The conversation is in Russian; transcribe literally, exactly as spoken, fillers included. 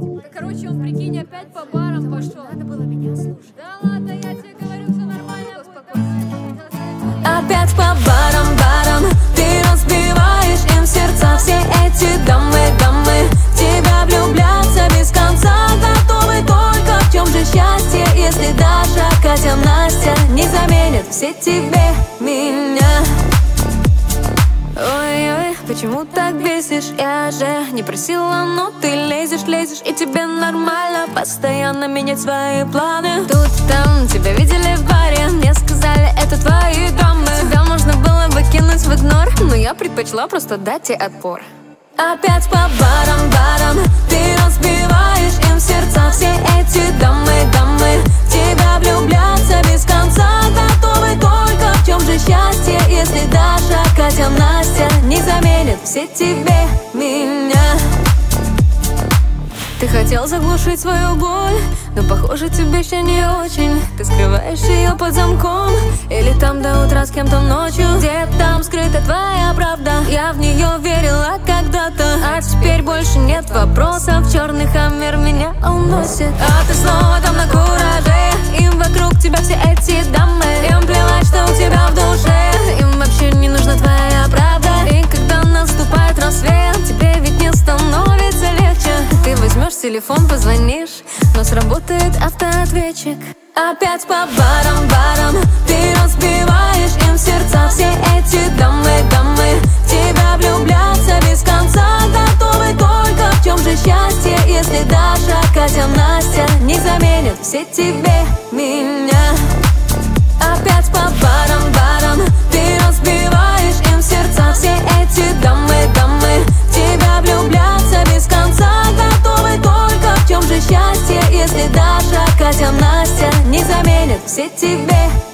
Короче, он, прикинь, опять по барам пошел. Надо было меня слушать. Да ладно, я тебе говорю, все нормально, успокойся. Опять по барам, барам ты разбиваешь им сердца. Все эти дамы, дамы тебя влюбляться без конца. Готовы только в чем же счастье, если Даша, Катя, Настя не заменят все тебе меня. Ой-ой, почему так бесишь? Я же не просила, но ты лезешь, лезешь, и тебе нормально постоянно менять свои планы. Тут там тебя видели в баре, мне сказали, это твои драмы. Тебя можно было выкинуть в игнор, но я предпочла просто дать тебе отпор. Опять по барам, барам ты разбиваешь им сердца. Все эти дамы, дамы тебя влюбляться без конца. Готовы только в чем же счастье, если Даша, Катя, Настя не заменят все тебе меня. Ты хотел заглушить свою боль, но похоже тебе еще не очень. Ты скрываешь ее под замком, или там до утра с кем-то ночью. Где там скрыта твоя правда? Я в нее верила когда-то, а теперь больше нет вопросов. Черный хаммер меня уносит, а ты снова там на кураже. Им вокруг тебя все эти дамы, им плевать, что у тебя в душе. Им вообще не нужна твоя правда. И когда наступает рассвет, тебе ведь не становится легче. Ты возьмешь телефон, позвонишь, но сработает автоответчик. Опять по барам, барам ты разбиваешь им сердца. Все эти дамы, дамы тебя влюбляться без конца. Готовы только в чем же счастье, если Даша, Катя, Настя не заменят все тебе меня. Опять по барам, барам ты разбиваешь им сердца. Все эти дамы, дамы тебя влюбляться без конца. Готовы только в чем же счастье, если Даша, Катя, Настя не заменят все тебе